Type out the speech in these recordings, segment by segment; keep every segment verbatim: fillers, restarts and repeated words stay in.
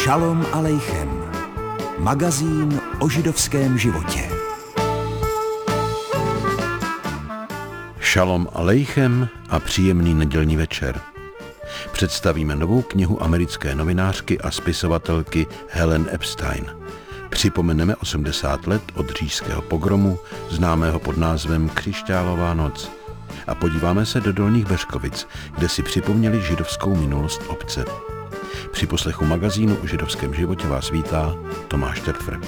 Šalom alejchem. Magazín o židovském životě. Šalom alejchem a příjemný nedělní večer. Představíme novou knihu americké novinářky a spisovatelky Helen Epstein. Připomeneme osmdesát let od říšského pogromu, známého pod názvem Křišťálová noc. A podíváme se do Dolních Beřkovic, kde si připomněli židovskou minulost obce. Při poslechu magazínu o židovském životě vás vítá Tomáš Terfr.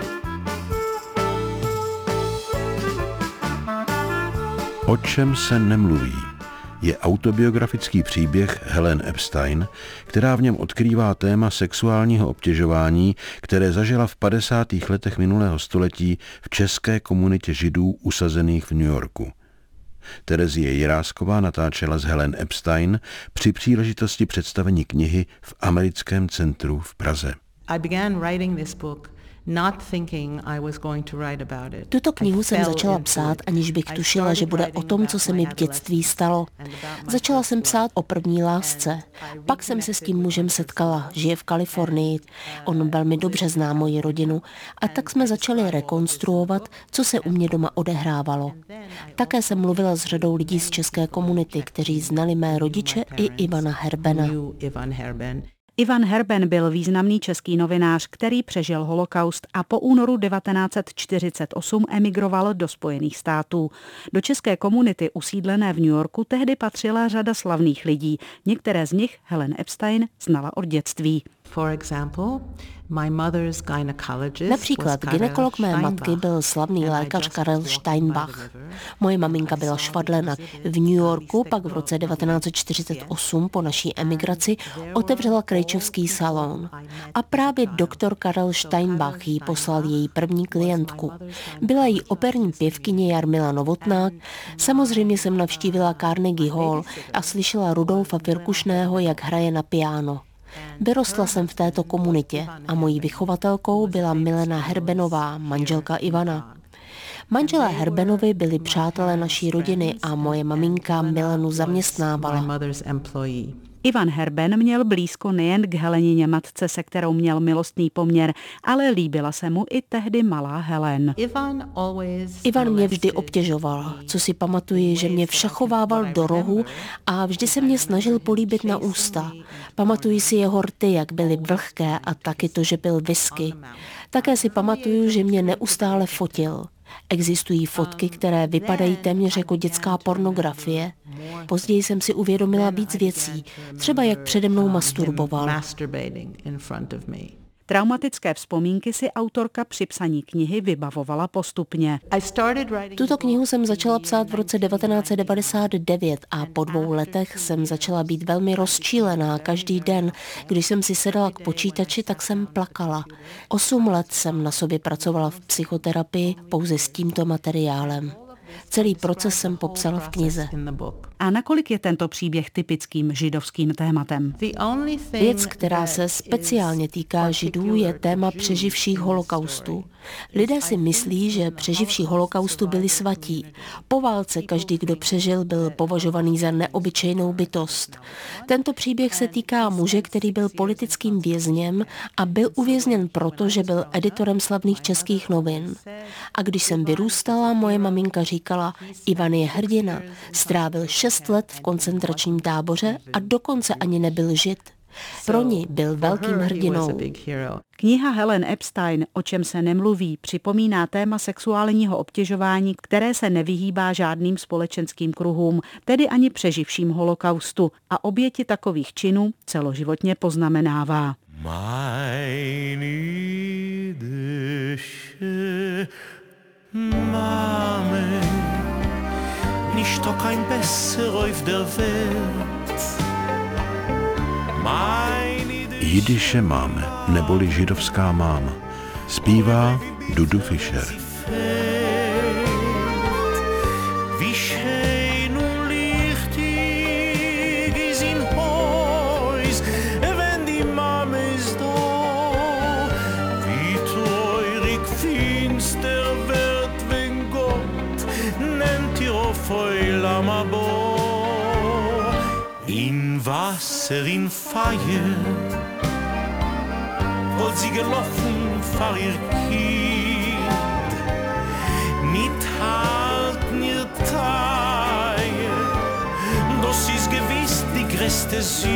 O čem se nemluví je autobiografický příběh Helen Epstein, která v něm odkrývá téma sexuálního obtěžování, které zažila v padesátých letech minulého století v české komunitě židů usazených v New Yorku. Terezie Jirásková natáčela s Helen Epstein při příležitosti představení knihy v Americkém centru v Praze. I began writing this book not thinking I was going to write about it. Tuto knihu jsem začala psát, aniž bych tušila, že bude o tom, co se mi v dětství stalo. Začala jsem psát o první lásce. Pak jsem se s tím mužem setkala, žije v Kalifornii. On velmi dobře zná moji rodinu a tak jsme začali rekonstruovat, co se u mě doma odehrávalo. Také jsem mluvila s řadou lidí z české komunity, kteří znali mé rodiče i Ivana Herbena. Ivan Herben byl významný český novinář, který přežil holokaust a po únoru devatenáct set čtyřicet osm emigroval do Spojených států. Do české komunity usídlené v New Yorku tehdy patřila řada slavných lidí. Některé z nich Helen Epstein znala od dětství. Například gynekolog mé matky byl slavný lékař Karel Steinbach. Moje maminka byla švadlena. V New Yorku pak v roce devatenáct set čtyřicet osm po naší emigraci otevřela krejčovský salon. A právě doktor Karel Steinbach jí poslal její první klientku. Byla jí operní pěvkyně Jarmila Novotná. Samozřejmě jsem navštívila Carnegie Hall a slyšela Rudolfa Virkušného, jak hraje na piano. Vyrostla jsem v této komunitě a mojí vychovatelkou byla Milena Herbenová, manželka Ivana. Manželé Herbenovi byli přátelé naší rodiny a moje maminka Milenu zaměstnávala. Ivan Herben měl blízko nejen k Helenině matce, se kterou měl milostný poměr, ale líbila se mu i tehdy malá Helen. Ivan mě vždy obtěžoval, co si pamatuji, že mě všachovával do rohu a vždy se mě snažil políbit na ústa. Pamatuji si jeho rty, jak byly vlhké a taky to, že pil whisky. Také si pamatuju, že mě neustále fotil. Existují fotky, které vypadají téměř jako dětská pornografie. Později jsem si uvědomila víc věcí, třeba jak přede mnou masturboval. Traumatické vzpomínky si autorka při psaní knihy vybavovala postupně. Tuto knihu jsem začala psát v roce devatenáct set devadesát devět a po dvou letech jsem začala být velmi rozčílená každý den. Když jsem si sedala k počítači, tak jsem plakala. Osm let jsem na sobě pracovala v psychoterapii pouze s tímto materiálem. Celý proces jsem popsala v knize. A nakolik je tento příběh typickým židovským tématem? Věc, která se speciálně týká židů, je téma přeživších holokaustu. Lidé si myslí, že přeživší holokaustu byli svatí. Po válce každý, kdo přežil, byl považovaný za neobyčejnou bytost. Tento příběh se týká muže, který byl politickým vězněm a byl uvězněn proto, že byl editorem slavných českých novin. A když jsem vyrůstala, moje maminka říkala, Ivan je hrdina, strávil šest let v koncentračním táboře a dokonce ani nebyl žid. Pro ní byl velkým hrdinou. Kniha Helen Epstein, O čem se nemluví, připomíná téma sexuálního obtěžování, které se nevyhýbá žádným společenským kruhům, tedy ani přeživším holokaustu, a oběti takových činů celoživotně poznamenává. Nicht doch kein besser auf der Welt. Jidiše máme, neboli židovská máma. Zpívá Dudu Fischer. Wie schön und lichtig ist im Haus, wenn die Mama ist da. Wie treurig finster wird, wenn Gott nennt ihr auf Eulam Abor. In Wasser, in Feuer, obwohl sie gelaufen vor ihr Kind. Nicht halten ihr Teil, das ist gewiss die größte Sünd.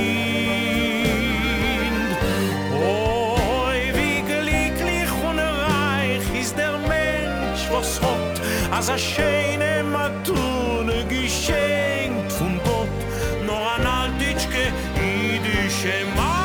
Oi, wie glücklich und reich ist der Mensch, was hat als eine schöne Matune geschenkt von Gott, noch an altdütschke jüdische Mame.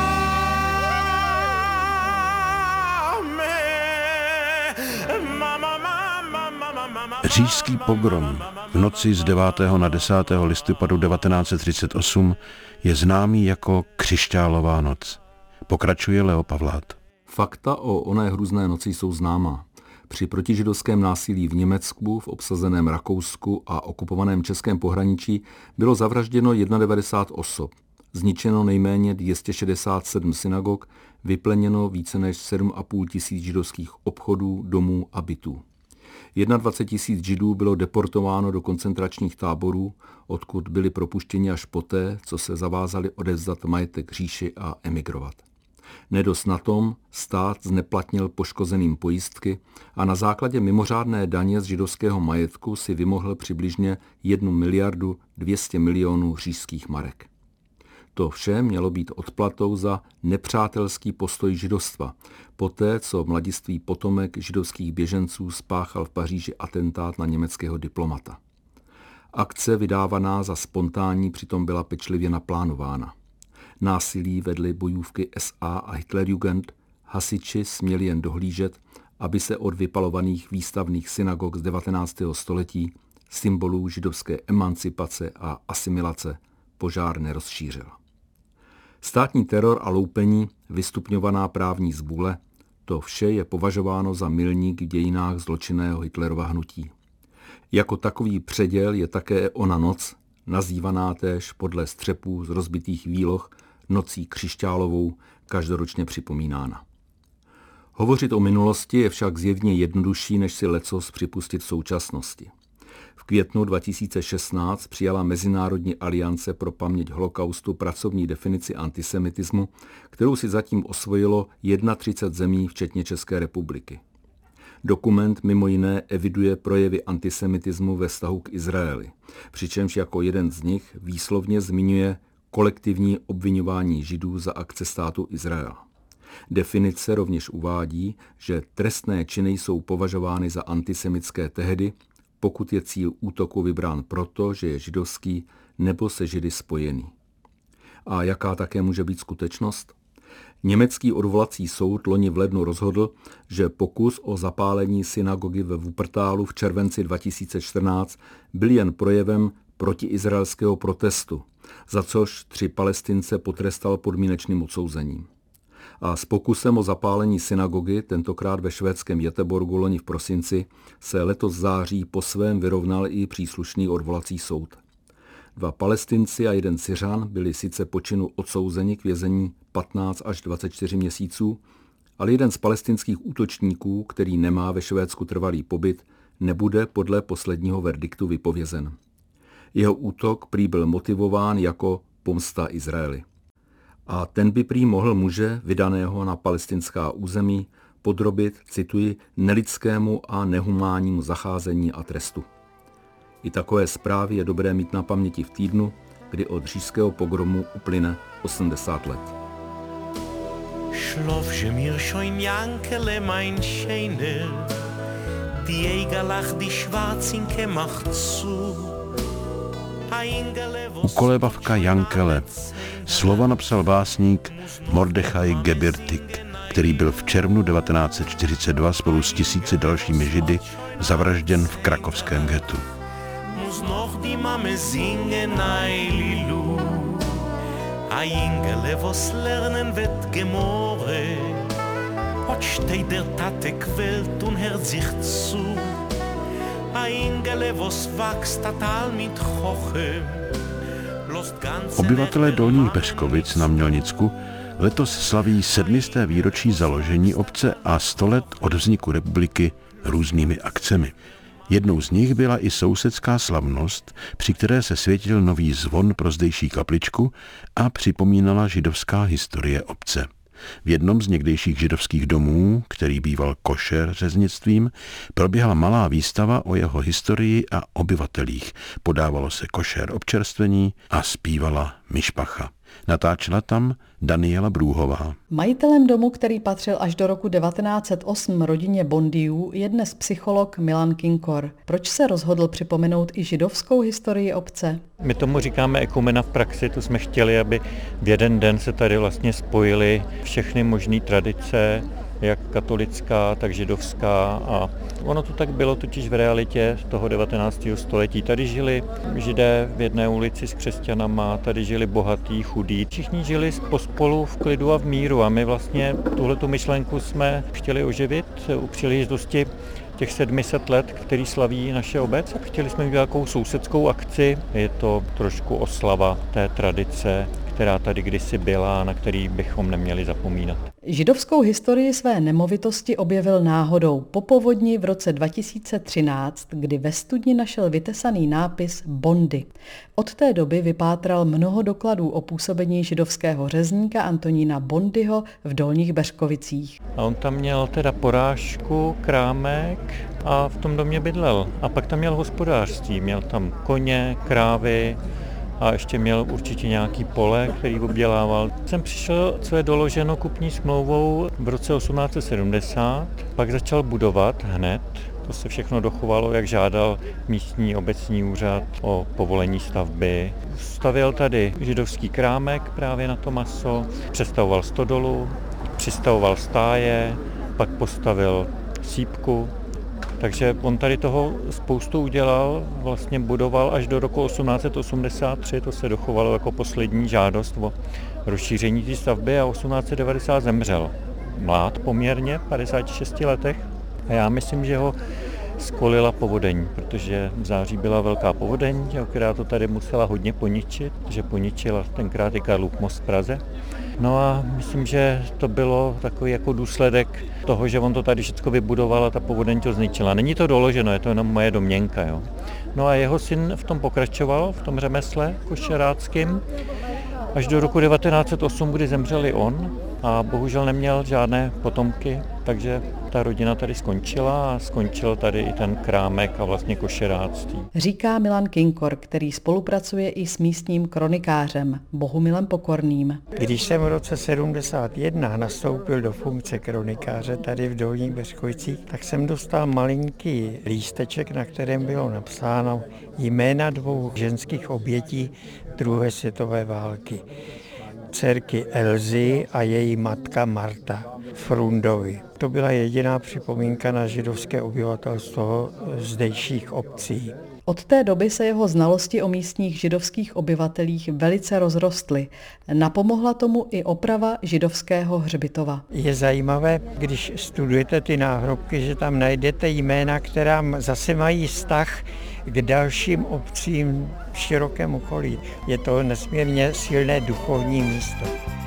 Mama, mama, mama, mama. Říšský pogrom v noci z devátého na desátého listopadu devatenáct set třicet osm je známý jako Křišťálová noc. Pokračuje Leo Pavlát. Fakta o oné hrůzné noci jsou známá. Při protižidovském násilí v Německu, v obsazeném Rakousku a okupovaném českém pohraničí bylo zavražděno devadesát jedna osob, zničeno nejméně dvě stě šedesát sedm synagog, vypleněno více než sedm a půl tisíc židovských obchodů, domů a bytů. dvacet jedna tisíc židů bylo deportováno do koncentračních táborů, odkud byli propuštěni až poté, co se zavázali odevzdat majetek říši a emigrovat. Nedost na tom, stát zneplatnil poškozeným pojistky a na základě mimořádné daně z židovského majetku si vymohl přibližně jednu miliardu dvě stě milionů říšských marek. To vše mělo být odplatou za nepřátelský postoj židovstva, poté co mladistvý potomek židovských běženců spáchal v Paříži atentát na německého diplomata. Akce vydávaná za spontánní přitom byla pečlivě naplánována. Násilí vedly bojůvky S A a Hitlerjugend, hasiči směli jen dohlížet, aby se od vypalovaných výstavných synagog z devatenáctého století, symbolů židovské emancipace a asimilace, požár nerozšířil. Státní teror a loupení, vystupňovaná právní zvůle, to vše je považováno za milník v dějinách zločinného Hitlerova hnutí. Jako takový předěl je také ona noc, nazývaná též podle střepů z rozbitých výloh nocí křišťálovou, každoročně připomínána. Hovořit o minulosti je však zjevně jednodušší, než si lecos připustit v současnosti. V květnu dva tisíce šestnáct přijala Mezinárodní aliance pro paměť holokaustu pracovní definici antisemitismu, kterou si zatím osvojilo třicet jedna zemí, včetně České republiky. Dokument mimo jiné eviduje projevy antisemitismu ve vztahu k Izraeli, přičemž jako jeden z nich výslovně zmiňuje kolektivní obviňování Židů za akce státu Izrael. Definice rovněž uvádí, že trestné činy jsou považovány za antisemitské tehdy, pokud je cíl útoku vybrán proto, že je židovský nebo se Židy spojený. A jaká také může být skutečnost? Německý odvolací soud loni v lednu rozhodl, že pokus o zapálení synagogy ve Wuppertalu v červenci dva tisíce čtrnáct byl jen projevem protiizraelského protestu, za což tři Palestince potrestal podmínečným odsouzením. A s pokusem o zapálení synagogy, tentokrát ve švédském Göteborgu loni v prosinci, se letos září po svém vyrovnal i příslušný odvolací soud. Dva Palestinci a jeden Syřan byli sice po činu odsouzeni k vězení patnáct až dvacet čtyři měsíců, ale jeden z palestinských útočníků, který nemá ve Švédsku trvalý pobyt, nebude podle posledního verdiktu vypovězen. Jeho útok prý byl motivován jako pomsta Izraeli. A ten by prý mohl muže, vydaného na palestinská území, podrobit, cituji, nelidskému a nehumánnímu zacházení a trestu. I takové zprávy je dobré mít na paměti v týdnu, kdy od říšského pogromu uplyne osmdesát let. Schlaf, že mir schon Jankele, mein Scheiner, die Eigerlach, die Schwarzinke macht zu. Ukolébavka Jankele. Slova napsal básník Mordechaj Gebirtik, který byl v červnu devatenáct set čtyřicet dva spolu s tisíci dalšími Židy zavražděn v krakovském ghettu. Obyvatelé Dolních Beřkovic na Mělnicku letos slaví sedmisté výročí založení obce a sto let od vzniku republiky různými akcemi. Jednou z nich byla i sousedská slavnost, při které se světil nový zvon pro zdejší kapličku a připomínala židovská historie obce. V jednom z někdejších židovských domů, který býval košer řeznictvím, proběhla malá výstava o jeho historii a obyvatelích. Podávalo se košer občerstvení a zpívala mišpacha. Natáčela tam Daniela Brůhová. Majitelem domu, který patřil až do roku devatenáct set osm rodině Bondiů, je dnes psycholog Milan Kinkor. Proč se rozhodl připomenout i židovskou historii obce? My tomu říkáme ekumena v praxi, to jsme chtěli, aby v jeden den se tady vlastně spojily všechny možné tradice, jak katolická, tak židovská, a ono to tak bylo totiž v realitě toho devatenáctého století. Tady žili židé v jedné ulici s křesťanama, tady žili bohatí, chudí. Všichni žili pospolu v klidu a v míru a my vlastně tuhletu myšlenku jsme chtěli oživit u příležitosti těch sedm set let, který slaví naše obec. Chtěli jsme mít nějakou sousedskou akci. Je to trošku oslava té tradice, která tady kdysi byla a na který bychom neměli zapomínat. Židovskou historii své nemovitosti objevil náhodou po povodni v roce dva tisíce třináct, kdy ve studni našel vytesaný nápis Bondy. Od té doby vypátral mnoho dokladů o působení židovského řezníka Antonína Bondyho v Dolních Beřkovicích. A on tam měl teda porážku, krámek a v tom domě bydlel. A pak tam měl hospodářství, měl tam koně, krávy, a ještě měl určitě nějaký pole, který obdělával. Jsem přišel, co je doloženo kupní smlouvou v roce osmnáct set sedmdesát, pak začal budovat hned. To se všechno dochovalo, jak žádal místní obecní úřad o povolení stavby. Stavěl tady židovský krámek právě na to maso, přestavoval stodolu, přistavoval stáje, pak postavil sýpku. Takže on tady toho spoustu udělal, vlastně budoval až do roku osmnáct set osmdesát tři, to se dochovalo jako poslední žádost o rozšíření té stavby, a osmnáct set devadesát zemřel. Mlád poměrně, v padesáti šesti letech, a já myslím, že ho skolila povodeň, protože v září byla velká povodeň, která to tady musela hodně poničit, že poničila tenkrát i Karlův most v Praze. No a myslím, že to bylo takový jako důsledek toho, že on to tady všechno vybudoval a ta povodeň to zničila. Není to doloženo, je to jenom moje domněnka. Jo. No a jeho syn v tom pokračoval, v tom řemesle košeráckým, až do roku devatenáct set osm, kdy zemřel i on a bohužel neměl žádné potomky, takže ta rodina tady skončila a skončil tady i ten krámek a vlastně košeráctví. Říká Milan Kinkor, který spolupracuje i s místním kronikářem Bohumilem Pokorným. Když jsem v roce sedmdesát jedna nastoupil do funkce kronikáře tady v Dolních Beřkovicích, tak jsem dostal malinký lísteček, na kterém bylo napsáno jména dvou ženských obětí druhé světové války. Dcerky Elzy a její matka Marta Frundovi. To byla jediná připomínka na židovské obyvatelstvo zdejších obcí. Od té doby se jeho znalosti o místních židovských obyvatelích velice rozrostly. Napomohla tomu i oprava židovského hřbitova. Je zajímavé, když studujete ty náhrobky, že tam najdete jména, která zase mají vztah k dalším obcím v širokém okolí. Je to nesmírně silné duchovní místo.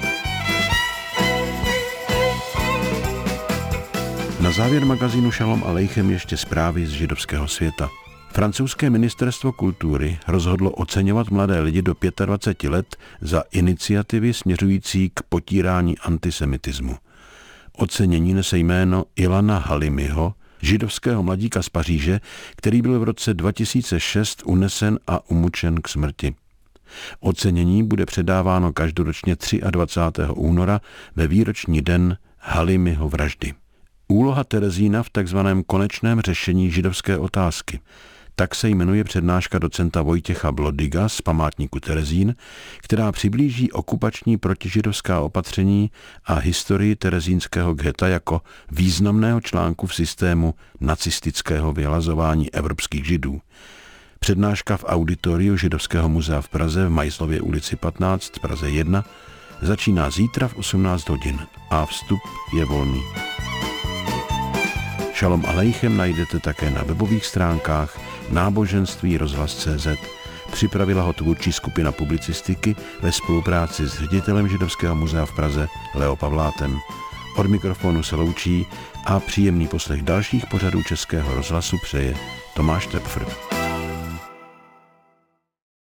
Na závěr magazínu Šalom Aleichem ještě zprávy z židovského světa. Francouzské ministerstvo kultury rozhodlo oceňovat mladé lidi do dvaceti pěti let za iniciativy směřující k potírání antisemitismu. Ocenění nese jméno Ilana Halimiho, židovského mladíka z Paříže, který byl v roce dva tisíce šest unesen a umučen k smrti. Ocenění bude předáváno každoročně dvacátého třetího února ve výroční den Halimiho vraždy. Úloha Terezína v takzvaném konečném řešení židovské otázky. Tak se jmenuje přednáška docenta Vojtěcha Blodiga z památníku Terezín, která přiblíží okupační protižidovská opatření a historii terezínského ghetta jako významného článku v systému nacistického vyhlazování evropských židů. Přednáška v auditoriu Židovského muzea v Praze v Majzlově ulici patnáct, Praze jedna, začíná zítra v osmnáct hodin a vstup je volný. Šalom Aleichem najdete také na webových stránkách náboženství rozhlas tečka cé zet. Připravila ho tvůrčí skupina publicistiky ve spolupráci s ředitelem Židovského muzea v Praze Leo Pavlátem. Od mikrofonu se loučí a příjemný poslech dalších pořadů Českého rozhlasu přeje Tomáš Tepfr.